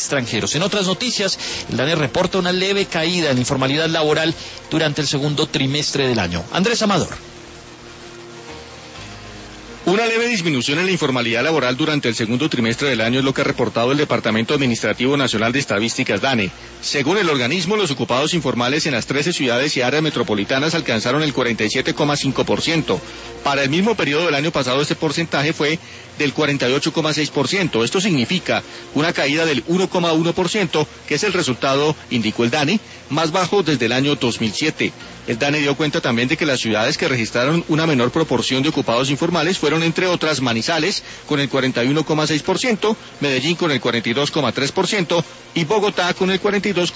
extranjeros. En otras noticias, el DANE reporta una leve caída en la informalidad laboral durante el segundo trimestre del año. Andrés Amador. Una leve disminución en la informalidad laboral durante el segundo trimestre del año es lo que ha reportado el Departamento Administrativo Nacional de Estadísticas DANE. Según el organismo, los ocupados informales en las 13 ciudades y áreas metropolitanas alcanzaron el 47,5%. Para el mismo periodo del año pasado este porcentaje fue del 48,6%. Esto significa una caída del 1,1%, que es el resultado, indicó el DANE, más bajo desde el año 2007. El DANE dio cuenta también de que las ciudades que registraron una menor proporción de ocupados informales fueron, entre otras, Manizales con el 41,6%, Medellín con el 42,3% y Bogotá con el 42,1%.